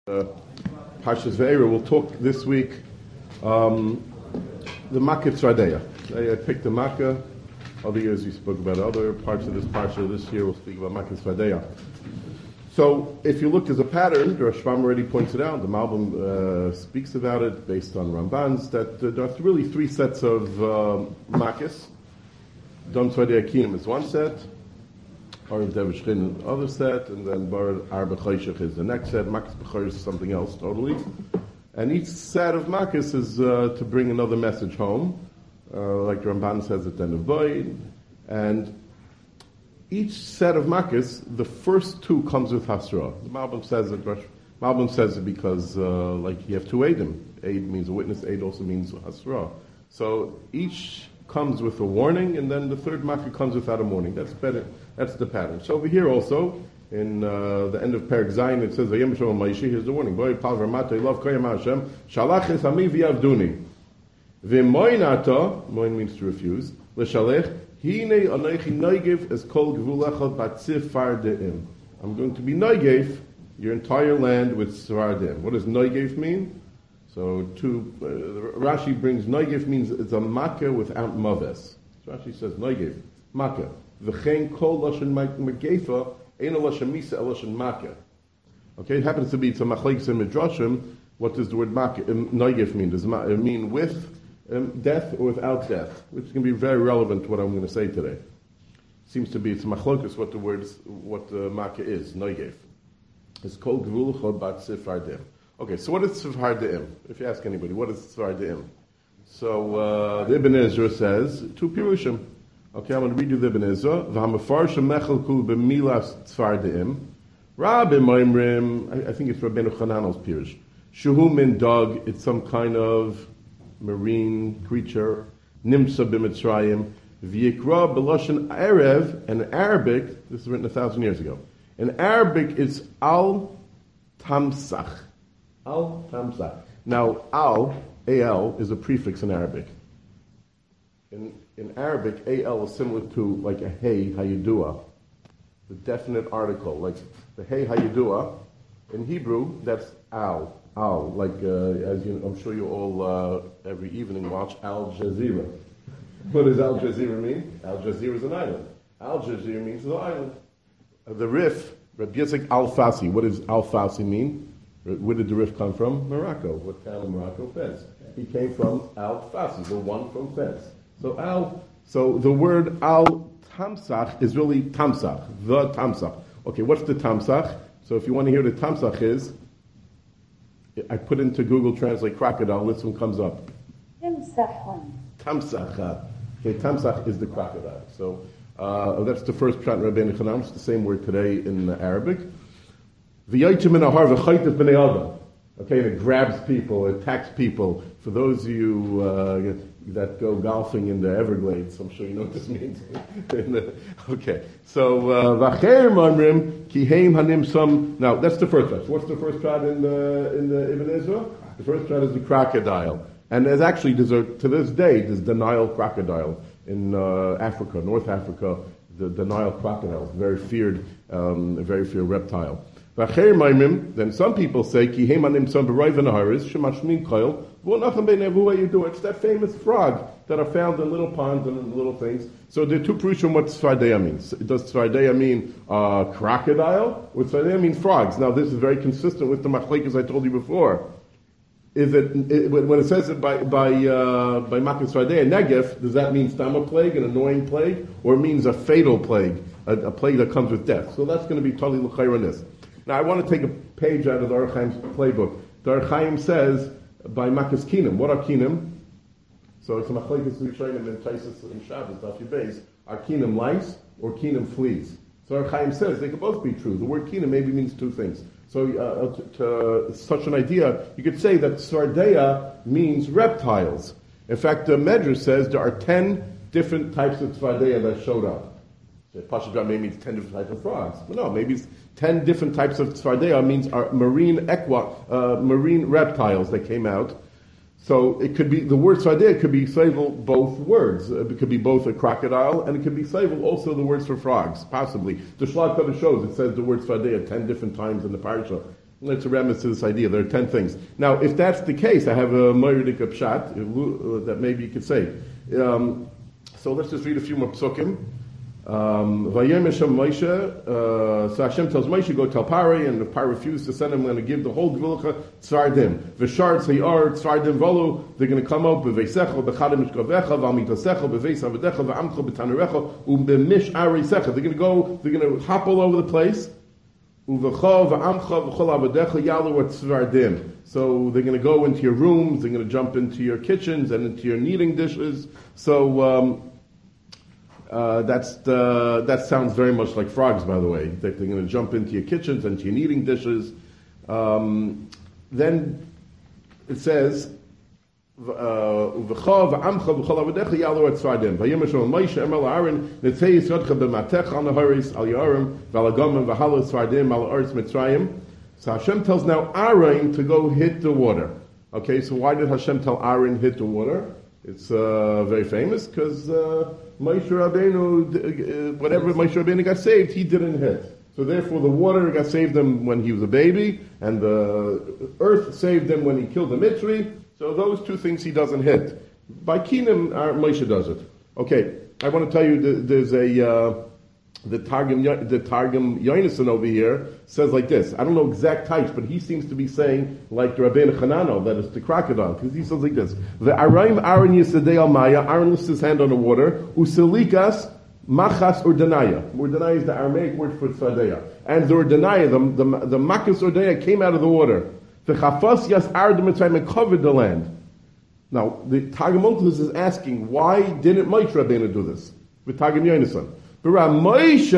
Parshas Ve'era. We'll talk this week the Makkah Tzvardeya. I picked the Makkah. Other years we spoke about other parts of this parsha. This year we'll speak about Makkah Tzvardeya. So if you look, there's a pattern. The Rashbam already pointed out. The Malbim speaks about it based on Rambans that there are really three sets of Makkahs. Dam Tzvardeya Kingdom is one set. Or Devish Chin other set, and then Bar Arba Chayshach is the next set. Makkos B'chor is something else totally. And each set of Makkos is to bring another message home, like Ramban says at the end of Boyd. And each set of Makkos, the first two comes with Hasra. The Malbim says it because like you have two Eidim. Eid means a witness, Eid also means Hasra. So each comes with a warning, and then the third Makkah comes without a warning. That's better. That's the pattern. So over here also, in the end of Perek Zayin, it says, "Vayem Shalom Maishi." Here's the warning: "Boy, Pal Vermata, love Koyam Hashem, Shalach es Ami v'Yavduni." V'moinata, moin means to refuse. L'Shalech Hine Anoichi Noigev es Kol Gvulachal Batzif Fardeim. I'm going to be Noigev your entire land with Svardim. What does Noigev mean? So Rashi brings Noigev means it's a Makkah without Maves. So Rashi says Noigev, Makkah. V'chein kol lashon megefa eina lashon misa lashon Makkah. Okay, it happens to be it's a machlekes in midrashim. What does the word Makkah Noigev mean? Does it mean with death or without death? Which can be very relevant to what I'm going to say today. Seems to be it's machlokes what the Makkah is Noigev. It's called Gvul Chod Bat Sifar. Okay, so what is Tzvar De'im? If you ask anybody, what is Tzvar De'im? So the Ibn Ezra says, two Pirushim. Okay, I'm going to read you the Ibn Ezra. V'hamafarshim mechel kul b'milas Tzvar De'im. Rabbi Maimrim, I think it's Rabbeinu Chananel's Pirush. Shuhu min dog, it's some kind of marine creature. Nimsa b'mitzrayim. V'yikra b'loshen erev, in Arabic, this is written 1,000 years ago. In Arabic, it's al tamsach. Al-Tamsach. Now, A-L, is a prefix in Arabic. In Arabic, A-L is similar to like a hey, how you doa. The definite article, like the hey, how you doa. In Hebrew, that's al. Al, like as you, I'm sure you all every evening watch Al Jazeera. What does Al Jazeera mean? Al Jazeera is an island. Al Jazeera means the island. The Rif, Rabbi Yitzchak Al-Fasi. What does Al-Fasi mean? Where did the Rif come from? Morocco. What town in Morocco? Fez. He came from Al-Fasi, the one from Fez. So the word Al-Tamsach is really Tamsach, the Tamsach. Okay, what's the Tamsach? So if you want to hear what the Tamsach is, I put into Google Translate crocodile, this one comes up. Tamsach. Okay, Tamsach is the crocodile. So that's the first pshat in Rabbeinu Chananel. It's the same word today in Arabic. Okay, and it grabs people, it attacks people. For those of you that go golfing in the Everglades, I'm sure you know what this means. Okay, so Vacher Mamrim Kiheim Hanim Sam. Now that's the first shot. What's the first shot in the Ibn Ezra? The first shot is the crocodile, and there's actually to this day there's the Nile crocodile in Africa, North Africa. The Nile crocodile, very feared reptile. Then some people say, it's that famous frog that are found in little ponds and in little things. So there are two prushim what Tzvardeya means. Does Tzvardeya mean crocodile, or Tzvardeya mean frogs? Now this is very consistent with the machlekes I told you before. Is it when it says it by Makkah Tzvardeya Negev, does that mean stomach plague, an annoying plague, or it means a fatal plague, a plague that comes with death? So that's going to be totally l'chayranis. Now I want to take a page out of the Orach Chaim's playbook. The Orach Chaim says by Makkah's Kinim. What are Kinim? So it's a machlekes rishonim in Taisus and Shabbos. Daf Yud are Kinim lice or Kinim fleas? So Orach Chaim says they could both be true. The word Kinim maybe means two things. So to such an idea, you could say that Tzvardeya means reptiles. In fact, the Medrash says there are 10 different types of Tzvardeya that showed up. Pashup maybe means 10 different types of frogs. But no, maybe it's 10 different types of Tzvardeya means are marine reptiles that came out. So it could be, the word Tzvardeya could be several both words. It could be both a crocodile, and it could be several also the words for frogs, possibly. The Shlag Kodesh shows, it says the word Tzvardeya 10 different times in the parasha. It's a remnant to this idea. There are 10 things. Now, if that's the case, I have a Moiridik Pshat that maybe you could say. So let's just read a few more psukim. Vayem Hashem Moshe. So Hashem tells Moshe, go tell Pari, and if Pari refuses to send him, I'm going to give the whole Gvulcha Tzvardim. V'shar Tzayar Tzvardim Volu. They're going to come out b'veisecha, b'chadim mishkavecha, v'amitasecha, b'veis avadecha, v'amcha b'tanarecha, u'b'mish arisecha. They're going to go. They're going to hop all over the place. U'v'cha v'amcha v'chol avadecha yalu tzvardim. So they're going to go into your rooms. They're going to jump into your kitchens and into your kneading dishes. So. That sounds very much like frogs, by the way. They're going to jump into your kitchens, into your kneading dishes. Then it says, so Hashem tells now Aaron to go hit the water. Okay, so why did Hashem tell Aaron hit the water? It's very famous because Moshe Rabbeinu, whenever Moshe Rabbeinu got saved, he didn't hit. So therefore the water got saved him when he was a baby, and the earth saved him when he killed the Mitzri. So those two things he doesn't hit. By Kinam, Moshe does it. Okay, I want to tell you there's the Targum Yonason over here says like this. I don't know exact types, but he seems to be saying like the Rabbeinu Chananel, that is the crocodile, because he says like this. The Araim Aaron Yisadei al Maya, Aaron lifts his hand on the water, Uselikas Machas Urdanaya. Urdanaya is the Aramaic word for Tzadeya. And the Urdanaya, the Machas Urdanaya came out of the water. The Chafas Yas Aaron Mitzrayim covered the land. Now, the Targum Onkelos is asking, why didn't Moshe Rabbeinu do this? With Targum Yonason. Because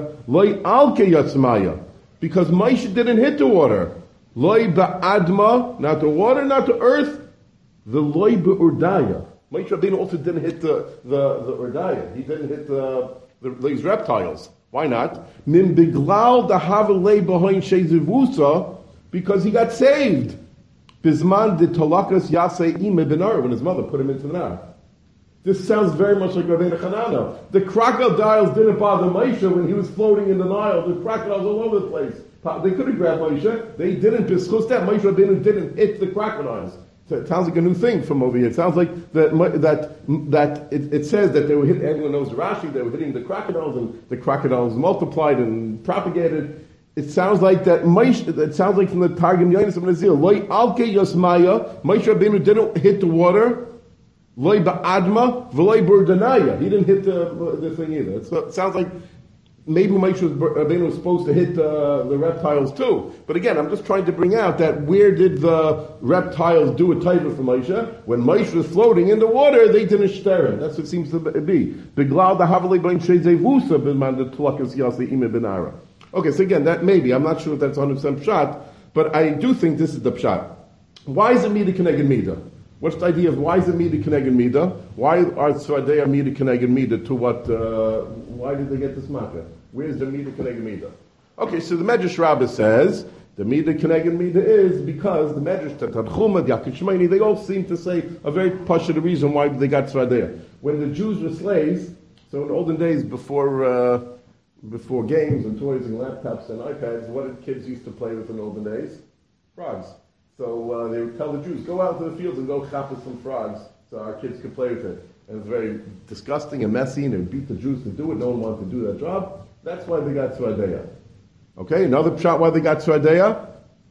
Moshe didn't hit the water. Loi ba'adma, not the water, not the earth. The loi ba'urdaya. Moshe Rabbeinu also didn't hit the urdaya. He didn't hit these reptiles. Why not? Min biglal dahavalei b'hoin shezivusa, because he got saved. Bisman de talakas yasei ime benar, when his mother put him into the nar. This sounds very much like Rabbeinu Chananel. The crocodiles didn't bother Moshe when he was floating in the Nile. The crocodiles all over the place. They could have grabbed Moshe. They didn't. B'schus that Moshe Rabbeinu didn't hit the crocodiles. So it sounds like a new thing from over here. It sounds like that it says that they were hitting. Everyone knows Rashi. They were hitting the crocodiles, and the crocodiles multiplied and propagated. It sounds like that. It sounds like from the Targum Yonason Nazir. Loi alke yosmaya. Moshe Rabbeinu didn't hit the water. Loi ba'adma v'loi burdanaya. He didn't hit the thing either. So it sounds like maybe Moshe Rabbeinu was supposed to hit the reptiles too. But again, I'm just trying to bring out that where did the reptiles do a taiva for Moshe? When Moshe was floating in the water, they didn't shter him. That's what it seems to be. Beglal dahavali b'in shezevusa b'man the tlakas yasi ime benara. Okay, so again, that maybe, I'm not sure if that's 100% pshat, but I do think this is the pshat. Why is it Mida Keneged Mida? What's the idea of why is it Mida Keneged Mida? Why are Tzvadeya Mida Keneged Mida to what, why did they get this matter? Where's the Mida Keneged Mida? Okay, so the Medrash Rabbah says, the Mida Keneged Mida is because the Medrash, the Tanchuma, the Yaakov Shmeini, they all seem to say a very pashut reason why they got Tzvadeya. When the Jews were slaves, so in olden days before games and toys and laptops and iPads, what did kids used to play with in olden days? Frogs. So they would tell the Jews, go out to the fields and go chop some frogs so our kids could play with it. And it was very disgusting and messy, and they would beat the Jews to do it. No one wanted to do that job. That's why they got Tzvadeya. Okay, another shot why they got Tzvadeya.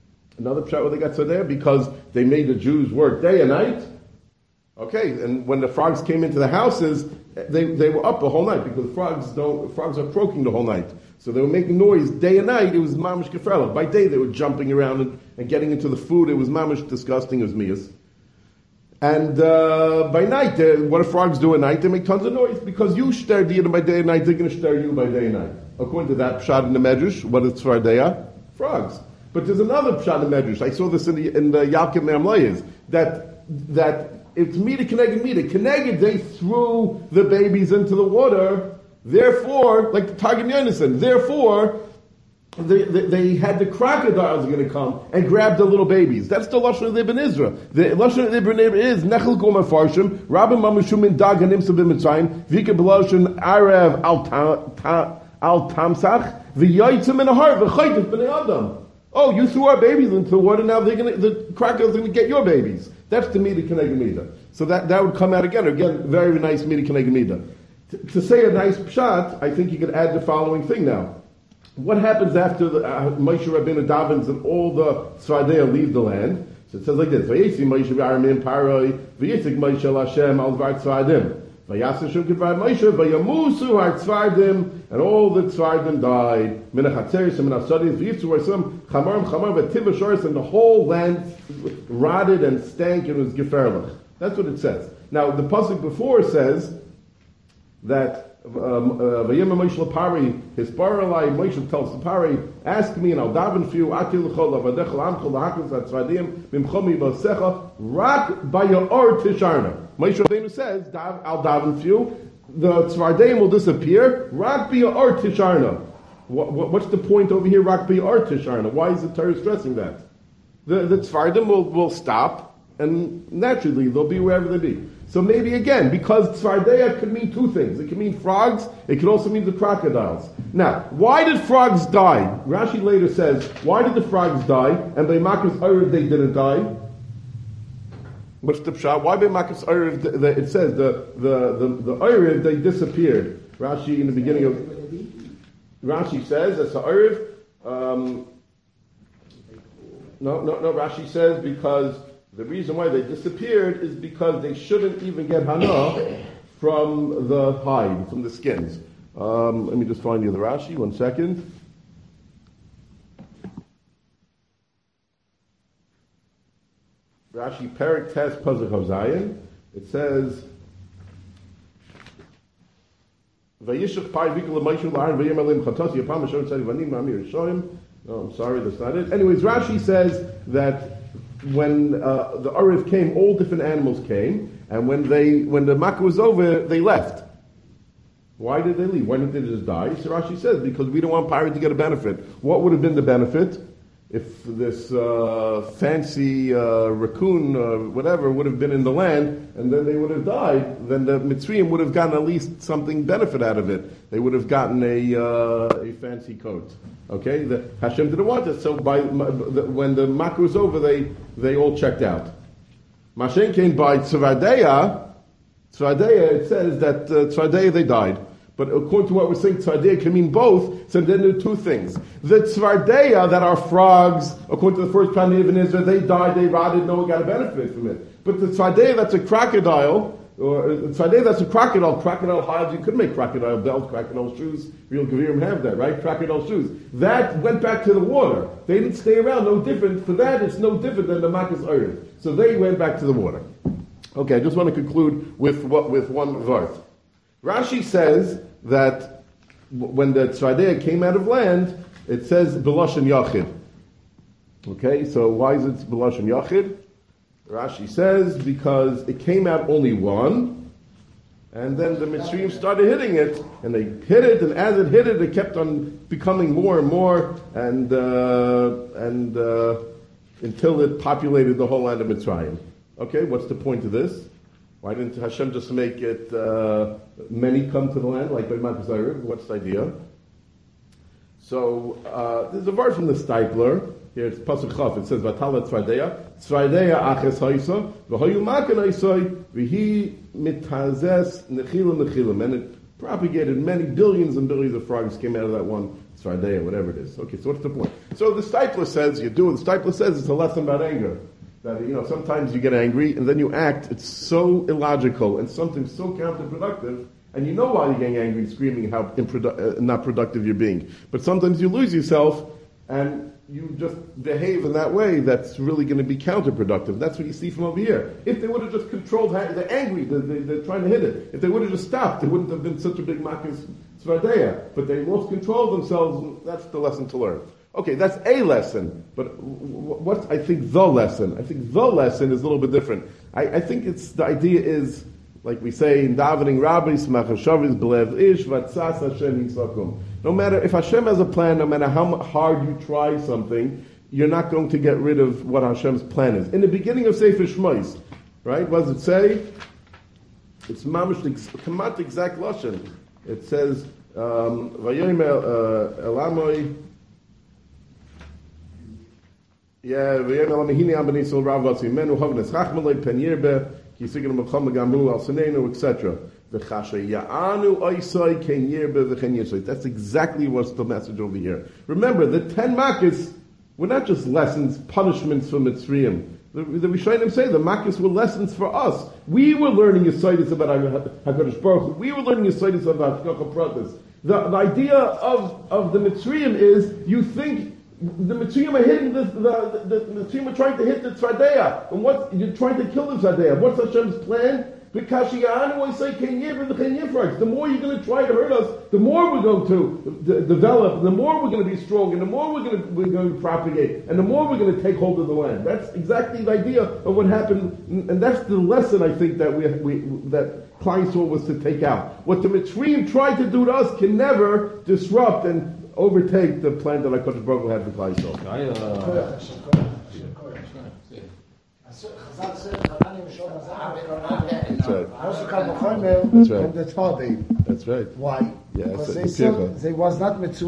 Because they made the Jews work day and night. Okay, and when the frogs came into the houses, they were up the whole night because frogs are croaking the whole night. So they were making noise day and night. It was mamish gefrela. By day they were jumping around and getting into the food. It was mamish disgusting. It was mias. And by night, what do frogs do at night? They make tons of noise because you shter them by day and night. They're going to shter you by day and night. According to that pshat in the Medrash, what is tzvardeya? Frogs. But there's another pshat in the Medrash. I saw this in the Yalkut Me'amlayis that it's Mida Keneged Mida. Keneged, they threw the babies into the water. Therefore, like the Targum Yonason, therefore, they had the crocodiles going to come and grab the little babies. That's the Lashon of Ibn Ezra. The Lashon of Ibn Ezra is Nechel Gom Afarshim, Rabbi Mamushumin Dag Hanimsa B'Mitzrayim, Vika B'Lashon Arev Al Tamsach, V'Yoytzim in a heart, V'Chaytif B'nei Adam. Oh, you threw our babies into the water, now the crocodile's going to get your babies. That's the Mida Keneged Mida. So that would come out again. Again, very nice Mida Keneged Mida. To say a nice pshat, I think you could add the following thing now. What happens after Moshe Rabbeinu davens and all the Tzvardea leave the land? So it says like this: Vayetzi Moshe v'Aramim Paroi v'Yitzik Moshe Lashem al Dvar Tzvardim v'Yaseh Shem K'Dvar Moshe v'Yamusu Har Tzvardim, and all the Tzvardim died. Min ha'Chatzeris and min ha'Sadis v'Yitzu Varsam Chamarim Chamar v'Tiv Shoris, and the whole land rotted and stank and was geferlich. That's what it says. Now the pasuk before says that Vayim Moshe Lapari, his paralai, Moshe tells the Pari, ask me and I'll daven for you, Atil Chol Avadechel Amchol Lahakos Atzvadim Mimchomi Basecha Rak Bayor Tisharna. Moshe Rabbeinu says, I'll daven for you, the Tzvardim will disappear, Rak Bayor Tisharna. What's the point over here, Rak Bayor Tisharna? Why is the Torah stressing that? The Tzvardim will stop, and naturally they'll be wherever they be. So maybe again, because Tzvardeya could mean two things. It could mean frogs, it could also mean the crocodiles. Now, why did frogs die? Rashi later says, why did the frogs die? And by Makas Erev they didn't die? What's the pshat? Why by Makas Erev, it says, the Erev, they disappeared. Rashi in the beginning of, Rashi says, that's the Erev, Rashi says because the reason why they disappeared is because they shouldn't even get hana from the hide, from the skins. Let me just find you the Rashi, 1 second. Rashi, Perik Tes Pasuk Zayin. It says, Vayishach Pai Vikul L'Maishu L'Aron V'yem Elim Chatasi Yapam Hashem Tzadi Vanim Ma'amir Yishoyim. No, I'm sorry, that's not it. Anyways, Rashi says that when the Arif came, all different animals came, and when the Makkah was over, they left. Why did they leave? Why didn't they just die? So Rashi says, because we don't want pirates to get a benefit. What would have been the benefit? If this fancy raccoon, whatever, would have been in the land, and then they would have died, then the Mitzrayim would have gotten at least something benefit out of it. They would have gotten a fancy coat. Okay, Hashem didn't want it, so when the Makkah was over, they all checked out. Mashen came by Tzvardeya, it says that Tzvardeya they died. But according to what we're saying, Tzvardeya can mean both, so then there are two things. The Tzvardeya that are frogs, according to the first plan of Israel, they died, they rotted, no one got a benefit from it. But the Tzvardeya that's a crocodile, or Tzvardeya that's a crocodile hides, you could make crocodile belts, crocodile shoes, real Gevirim have that, right? Crocodile shoes. That went back to the water. They didn't stay around, no different. For that, it's no different than the Makkah's Erev. So they went back to the water. Okay, I just want to conclude with one verse. Rashi says that when the Tzvardeya came out of land, it says B'lashon Yachid. Okay, so why is it B'lashon Yachid? Rashi says because it came out only one, and then the Mitzrayim started hitting it, and they hit it, and as it hit it, it kept on becoming more and more, and until it populated the whole land of Mitzrayim. Okay, what's the point of this? Why didn't Hashem just make it many come to the land like by Mount Zaire? What's the idea? So there's a verse from the Steipler. Here it's Pasuk Chaf. It says Vatala Tzvardeya aches haisa v'hoyu makan haisoi v'hi mitazes nechilim, and it propagated many billions and billions of frogs came out of that one Tzvardeya, whatever it is. Okay, so what's the point? So the Steipler says the Steipler says it's a lesson about anger. That, sometimes you get angry and then you act, it's so illogical and something so counterproductive, and you know why you're getting angry, screaming how not productive you're being. But sometimes you lose yourself and you just behave in that way that's really going to be counterproductive. That's what you see from over here. If they would have just controlled, they're angry, they're trying to hit it. If they would have just stopped, there wouldn't have been such a big Makkah's Tzvardeya. But they lost control of themselves, and that's the lesson to learn. Okay, that's a lesson, but what's, I think, the lesson? I think the lesson is a little bit different. I think the idea is, like we say in davening, Rabbi Smachashavis Belev Ish Vatzas Hashem Yisakum. No matter, if Hashem has a plan, no matter how hard you try something, you're not going to get rid of what Hashem's plan is. In the beginning of Sefer Shmos, right, what does it say? It's mamish, kamat exact lashon. It says, Vayomer Elamoy, Yeah, v'yemel amihini am b'nei Yisrael rav vatsi menu havnes chachmalei pen yirbe ki sigin mecham gamru al senenu etc. V'chasha ya'anu oisai ken yirbe v'chen yisai. That's exactly what's the message over here. Remember, the 10 makkos were not just lessons, punishments for Mitzrayim. The Rishonim say the makkos were lessons for us. We were learning Yesodis about HaKadosh Baruch Hu. We were learning Yesodis about Hashgacha Pratis. The idea of the Mitzrayim is, you think the Mitzrayim are hitting the Mitzrayim are trying to hit the Tzvadeya. And you're trying to kill the Tzvadeya. What's Hashem's plan? Because the more you're going to try to hurt us, the more we're going to develop, and the more we're going to be strong, and the more we're going to propagate, and the more we're going to take hold of the land. That's exactly the idea of what happened, and that's the lesson I think that that Klal Yisrael was to take out. What the Mitzrayim tried to do to us can never disrupt and overtake the plan that HaKadosh Baruch Hu had for Klal Yisrael. That's right. That's right. That's right. Why? Yes, because they was not mitzvah.